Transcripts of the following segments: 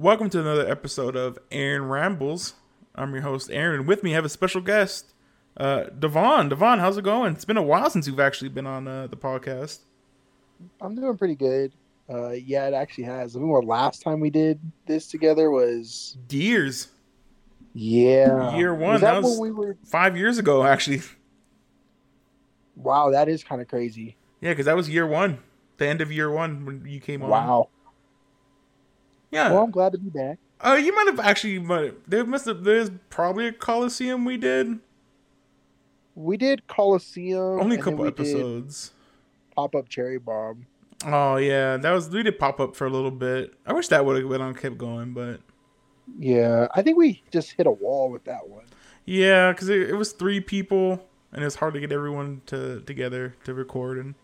Welcome to another episode of Aaron Rambles. I'm your host, Aaron, and with me I have a special guest, Devon. Devon, how's it going? It's been a while since you've actually been on the podcast. I'm doing pretty good. Yeah, it actually has. I remember last time we did this together was Years. yeah. Year Was one. That that when was we were? 5 years ago, actually. Wow, that is kind of crazy. Yeah, because that was year one. The end of year one when you came on. Wow. Yeah. Well, I'm glad to be back. You might have actually, there's probably a Coliseum we did. We did Coliseum. Only a and then couple we did episodes. Pop Up Cherry Bomb. Oh, yeah. We did pop up for a little bit. I wish that would have went on, kept going, but. Yeah, I think we just hit a wall with that one. Yeah, because it was 3 people, and it was hard to get everyone together to record. And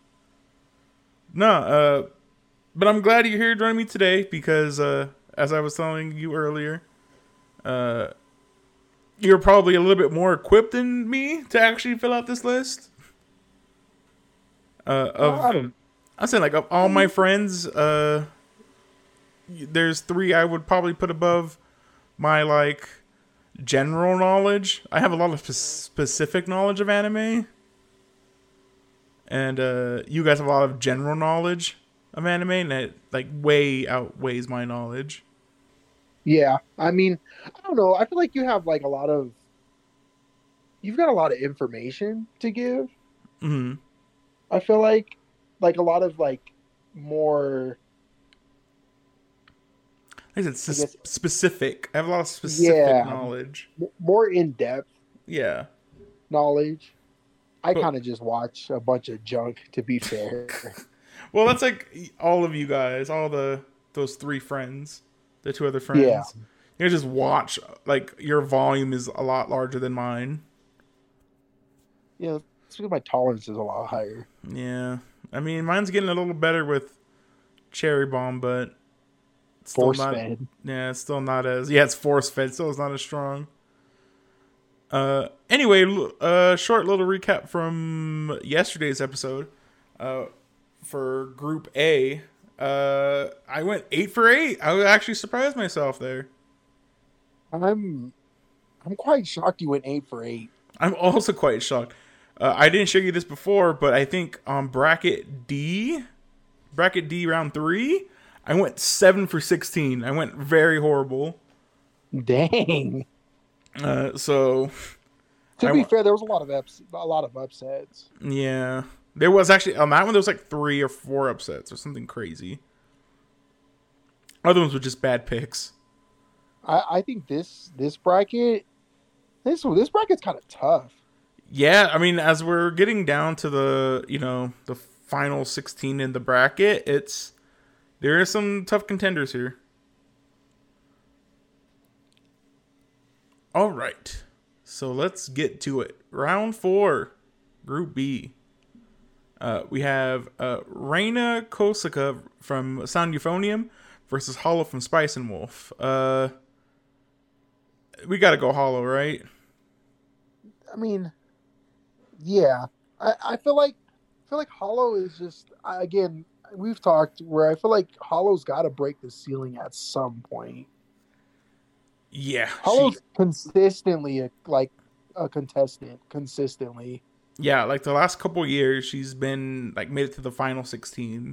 no, but I'm glad you're here joining me today because, as I was telling you earlier, you're probably a little bit more equipped than me to actually fill out this list. I'm saying, like, of all my friends, there's 3 I would probably put above my, like, general knowledge. I have a lot of specific knowledge of anime, and you guys have a lot of general knowledge of anime, and it, like, way outweighs my knowledge. Yeah, I mean, I don't know. I feel like you've got a lot of information to give. Mm-hmm. I feel like a lot of like more. Like I said, I guess specific. I have a lot of specific knowledge. more in depth Yeah. knowledge. I But- kind of just watch a bunch of junk, to be fair. Well, that's like all of you guys, those 3 friends, the 2 other friends. Yeah. You just watch, like, your volume is a lot larger than mine. Yeah, it's because my tolerance is a lot higher. Yeah. I mean, mine's getting a little better with Cherry Bomb, but it's still Force not. fed. Yeah, it's still not as. Yeah, it's force fed, still it's not as strong. Anyway, short little recap from yesterday's episode. For Group A, I went 8 for 8. I actually surprised myself there. I'm quite shocked you went 8 for 8. I'm also quite shocked. I didn't show you this before, but I think on bracket D round 3, I went 7 for 16. I went very horrible. Dang. So To be fair, there was a lot of upsets. Yeah, there was actually on that one. There was like 3 or 4 upsets or something crazy. Other ones were just bad picks. I think this bracket, this bracket's kind of tough. Yeah, I mean, as we're getting down to the final 16 in the bracket, there are some tough contenders here. All right, so let's get to it. Round 4, Group B. We have Reina Kosaka from Sound Euphonium versus Hollow from Spice and Wolf. We gotta go Hollow, right? I mean, yeah, I feel like Hollow is just, again, we've talked where I feel like Hollow's got to break the ceiling at some point. Yeah, Hollow's consistently a contestant, consistently. Yeah, like the last couple years, she's been like made it to the final 16.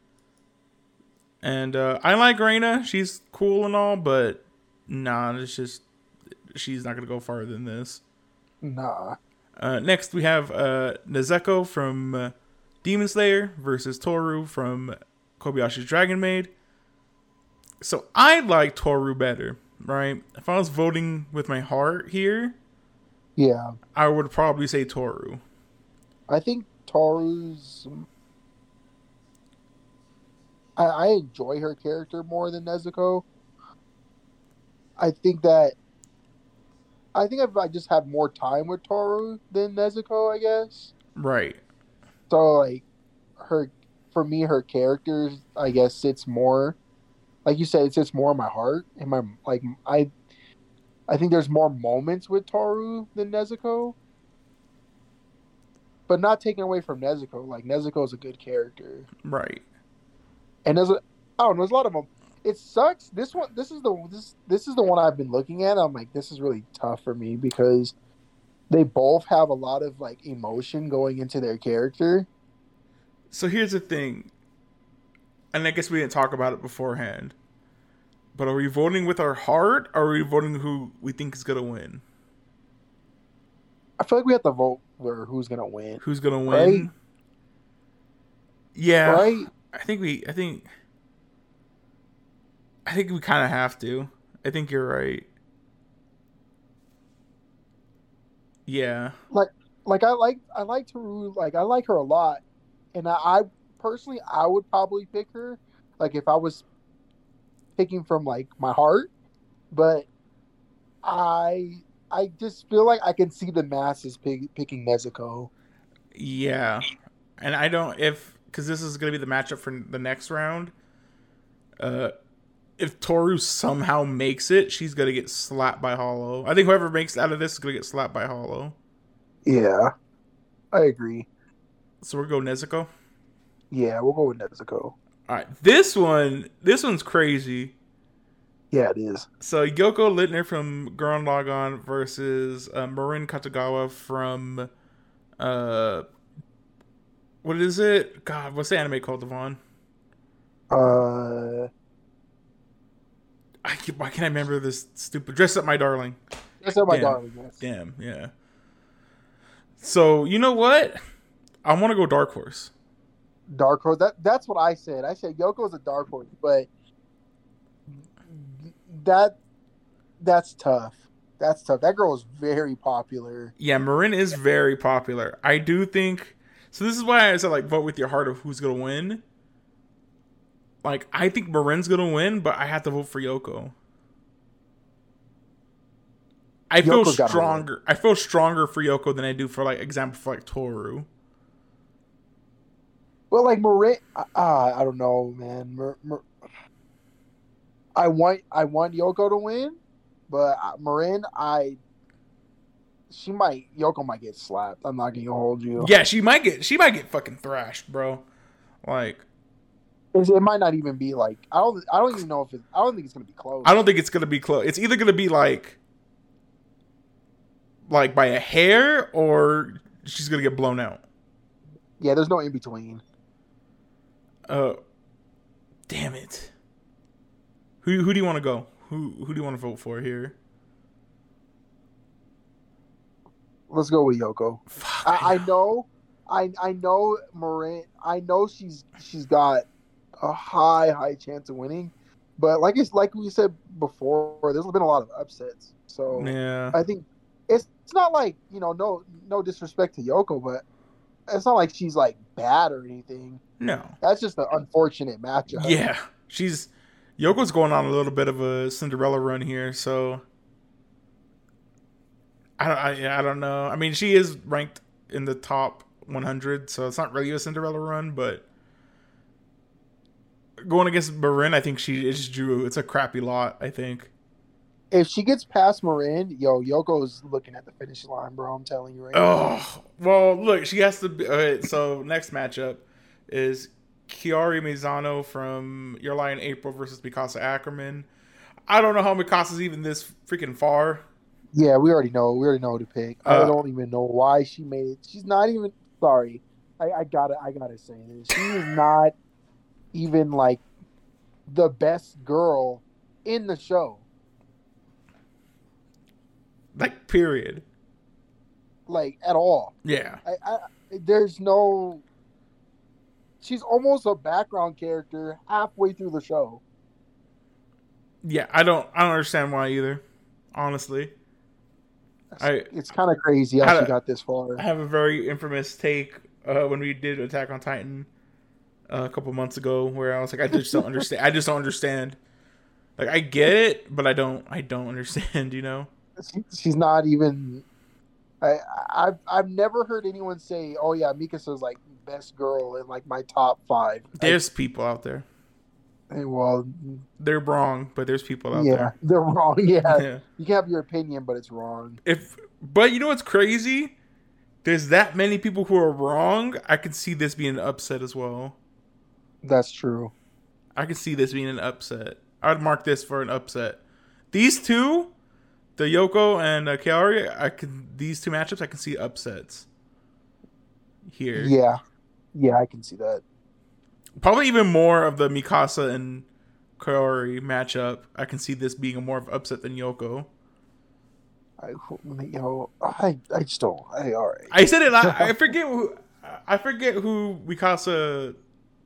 And I like Reina. She's cool and all, but nah, it's just she's not gonna go farther than this. Nah. Next, we have Nezuko from Demon Slayer versus Toru from Kobayashi's Dragon Maid. So I like Toru better, right? If I was voting with my heart here, Yeah. I would probably say Toru. I think Toru's. I enjoy her character more than Nezuko. I think I just had more time with Toru than Nezuko, I guess. Right. So like for me, her character, I guess, sits more, like you said, it sits more in my heart. And I think there's more moments with Toru than Nezuko. But not taking away from Nezuko. Like, Nezuko is a good character. Right. And I don't know, there's a lot of them. it sucks. This is the one I've been looking at. I'm like, this is really tough for me because they both have a lot of like emotion going into their character. So here's the thing, and I guess we didn't talk about it beforehand. But are we voting with our heart, or are we voting who we think is gonna win? I feel like we have to vote for who's gonna win, Who's gonna right? win? Yeah, Right? I think we. I think we kind of have to. I think you're right. Yeah. Like, I like Taru. Like, I like her a lot, and I personally I would probably pick her. Like, if I was picking from like my heart, but I just feel like I can see the masses picking Nezuko. Yeah. And I don't if because this is gonna be the matchup for the next round. Uh, if Toru somehow makes it, she's gonna get slapped by Hollow. I think whoever makes it out of this is gonna get slapped by Hollow. Yeah, I agree. So we're going Nezuko. Yeah, we'll go with Nezuko. All right, this one's crazy. Yeah, it is. So Yoko Littner from Gurren Lagann versus Marin Katagawa from uh, what is it? God, what's the anime called, Devon? Uh, Why can't I remember this stupid? Dress Up My Darling. that's not my Damn, darling. Yes. damn, yeah. So you know what? I want to go Dark Horse. Dark horse. That's what I said. I said Yoko's a dark horse, but that that's tough. That's tough. That girl is very popular. Yeah, Marin is very popular. I do think so. This is why I said like vote with your heart of who's gonna win. Like I think Marin's gonna win, but I have to vote for Yoko. I feel Yoko's gotta win. stronger. I feel stronger for Yoko than I do for like example for like Toru. Well, like Marin, I don't know, man. I want Yoko to win, but Marin, Yoko might get slapped. I'm not gonna hold you. Yeah, she might get fucking thrashed, bro. Like It might not even be like I don't even know if I don't think it's gonna be close. I don't think it's gonna be close. It's either gonna be like by a hair or she's gonna get blown out. Yeah, there's no in between. Damn it. Who do you want to go? Who do you want to vote for here? Let's go with Yoko. Fuck. I know Marin. I know she's got a high chance of winning, but like we said before, there's been a lot of upsets. So Yeah. I think it's not like no disrespect to Yoko, but it's not like she's like bad or anything. No. That's just an unfortunate matchup. Yeah. Yoko's going on a little bit of a Cinderella run here, so I don't know. I mean, she is ranked in the top 100, so it's not really a Cinderella run, but going against Marin, I think she just drew. It's a crappy lot, I think. If she gets past Marin, Yoko's looking at the finish line, bro. I'm telling you right now. Oh, well, look, she has to be. So next matchup is Kiari Mizano from Your Lie in April versus Mikasa Ackerman. I don't know how Mikasa's even this freaking far. Yeah, we already know. We already know who to pick. I don't even know why she made it. She's not even. Sorry, I gotta say this. She is not even like the best girl in the show. Like, period. Like at all. Yeah. There's no. She's almost a background character halfway through the show. Yeah, I don't understand why either. Honestly. It's kind of crazy how she got this far. I have a very infamous take when we did Attack on Titan a couple months ago, where I was like, I just don't understand. I just don't understand. Like, I get it, but I don't understand. You know, she's not even. I've never heard anyone say, "Oh yeah, Mikasa's like best girl in like my top 5." There's people out there. Well, they're wrong, but there's people out there. Yeah, they're wrong. Yeah, you can have your opinion, but it's wrong. But you know what's crazy? There's that many people who are wrong. I could see this being an upset as well. That's true. I could see this being an upset. I would mark this for an upset. These two, the Yoko and Kaori, these two matchups, I can see upsets here. Yeah, yeah, I can see that. Probably even more of the Mikasa and Kaori matchup. I can see this being a more of an upset than Yoko. I just don't. All right. I said it. I forget who. I forget who Mikasa.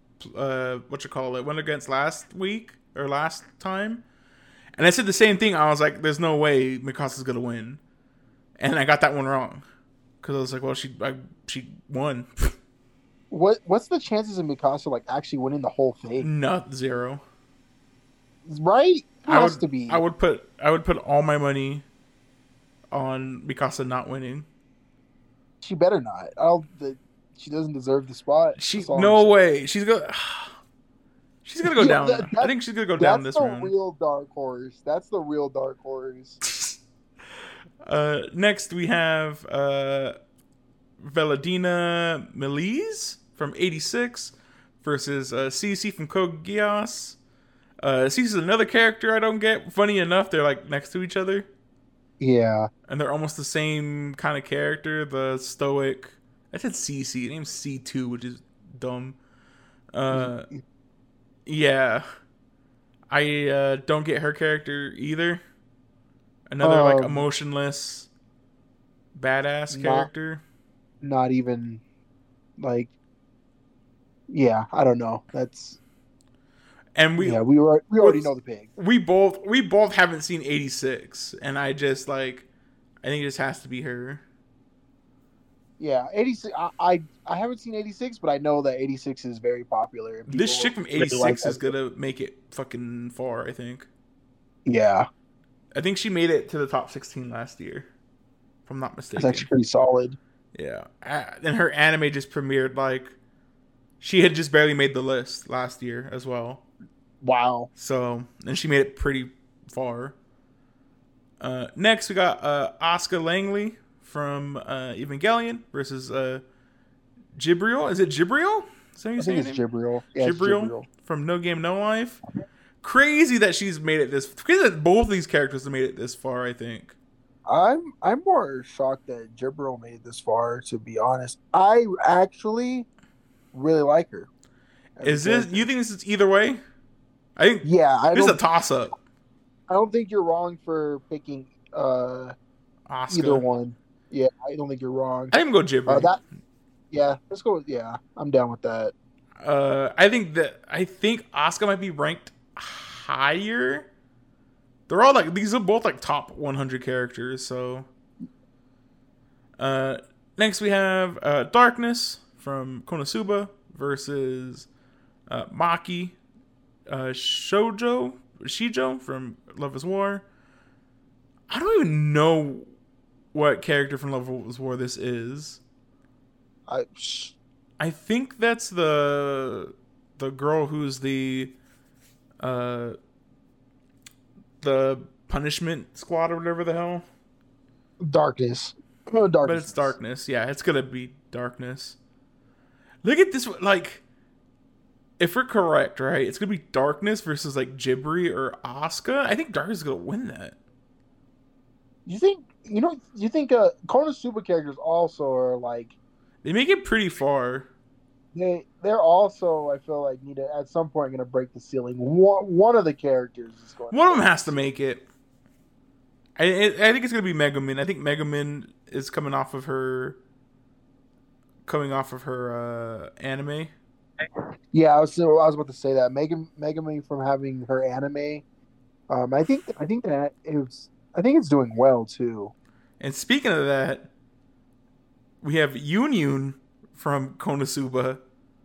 Went against last week or last time, and I said the same thing. I was like, "There's no way Mikasa's gonna win," and I got that one wrong because I was like, "Well, she won." What's the chances of Mikasa like actually winning the whole thing? Not zero. Right? It has to be. I would put all my money on Mikasa not winning. She better not. She doesn't deserve the spot. No way. She's gonna go down. I think she's gonna go down this round. That's the real dark horse. That's the real dark horse. Next we have Valentina Melise from 86 versus Cece from Code Geass. Cece's another character I don't get. Funny enough, they're like next to each other. Yeah. And they're almost the same kind of character. The stoic. I said CC. Name's C2, which is dumb. Yeah. I don't get her character either. Another like emotionless badass character. Not even like. Yeah, I don't know. That's. And we already know the pig. We both haven't seen 86, and I just I think it just has to be her. Yeah, 86. I haven't seen 86, but I know that 86 is very popular. This chick from 86 is gonna make it fucking far, I think. Yeah, I think she made it to the top 16 last year, if I'm not mistaken. That's actually pretty solid. Yeah, and her anime just premiered she had just barely made the list last year as well. Wow. So, and she made it pretty far. Next, we got Asuka Langley from Evangelion versus Jibril. Is it Jibril? Is that how you say it? I think it's Jibril. Yeah, Jibril from No Game No Life. Crazy that she's made it this. Crazy that both of these characters have made it this far, I think. I'm more shocked that Jibril made it this far, to be honest. I actually really like her. You think this is either way? I think this is a toss-up. I don't think you're wrong for picking either one. Yeah, I don't think you're wrong. I can go Jibril. Let's go. Yeah, I'm down with that. I think Asuka might be ranked higher. They're all these are both top 100 characters. So, next we have Darkness from Konosuba versus Maki Shijo from Love is War. I don't even know what character from Love is War this is. I think that's the girl who's the punishment squad or whatever the hell. Darkness. But it's Darkness. Yeah, it's gonna be Darkness. Look at this. If we're correct, right, it's gonna be Darkness versus Jibri or Asuka. I think Darkness is gonna win that. You think Konosuba characters also are they make it pretty far. They're also, I feel need to at some point going to break the ceiling. One of the characters is going. One of them has to make it. I think it's gonna be Megumin. I think Megumin is coming off of her anime. Yeah, I was about to say that Megumin from having her anime. I think it's doing well too. And speaking of that, we have Yunyun from Konosuba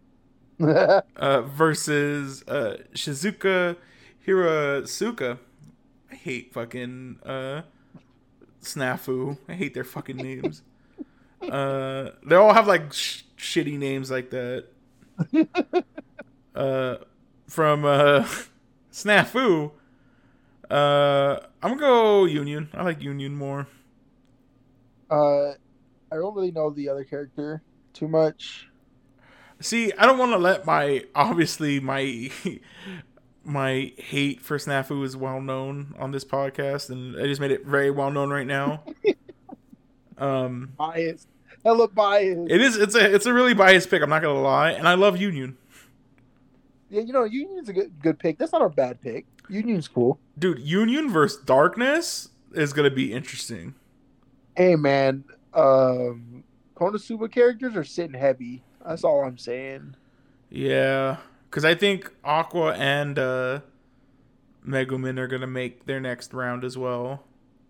versus Shizuka Hirasuka. I hate fucking Snafu. I hate their fucking names. They all have shitty names like that. From Snafu, I'm gonna go Union. I like Union more. I don't really know the other character too much. See, I don't want to let my my hate for Snafu is well known on this podcast, and I just made it very well known right now. Bias. Hella bias. It is. It's a really biased pick. I'm not gonna lie, and I love Union. Yeah, Union's a good pick. That's not a bad pick. Union's cool. Dude, Union versus Darkness is gonna be interesting. Hey man, Konosuba characters are sitting heavy. That's all I'm saying. Yeah, because I think Aqua and Megumin are gonna make their next round as well.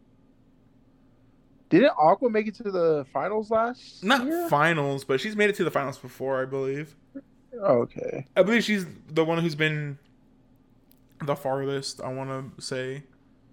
Didn't Aqua make it to the finals last Not year? finals, but she's made it to the finals before, I believe. Okay. I believe she's the one who's been the farthest, I want to say.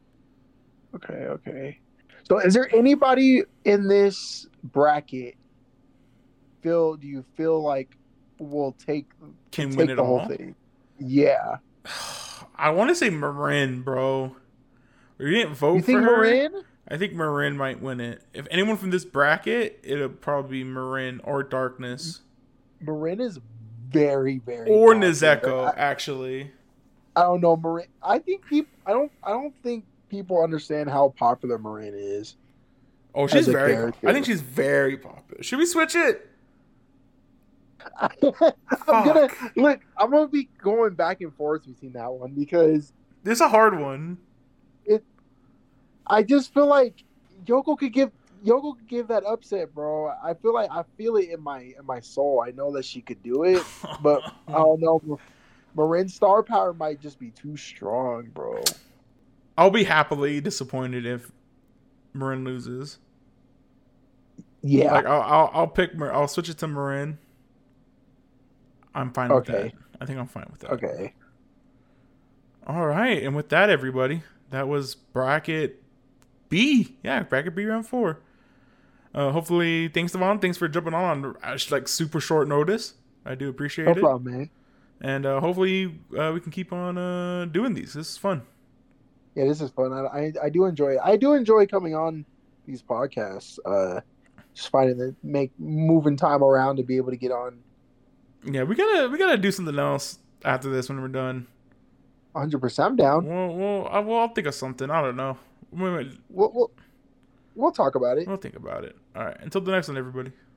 Okay. So is there anybody in this bracket do you feel like will take Win it the whole all? thing? Yeah. I want to say Marin, bro. You didn't vote You think for her. Marin? I think Marin might win it. If anyone from this bracket, it'll probably be Marin or Darkness. Marin is very, very Or popular. Nezeko, actually. I don't know Marin. I think I don't think people understand how popular Marin is. Oh, she's As a very character. I think she's very popular. Should we switch it? I'm gonna be going back and forth between that one because This is a hard one. I just feel like Yoko could give that upset, bro. I feel it in my soul. I know that she could do it, but I don't know. Marin's star power might just be too strong, bro. I'll be happily disappointed if Marin loses. Yeah. Like I'll switch it to Marin. I'm fine with that. I think I'm fine with that. Okay. All right, and with that, everybody, that was bracket B. Yeah, bracket B round 4. Hopefully, thanks Devon. Thanks for jumping on like super short notice. I do appreciate it. No problem, man. And hopefully, we can keep on doing these. This is fun. Yeah, this is fun. I do enjoy it. I do enjoy coming on these podcasts. Just moving time around to be able to get on. Yeah, we gotta do something else after this when we're done. 100%. I'm down. I'll think of something. I don't know. We'll talk about it. We'll think about it. All right. Until the next one, everybody.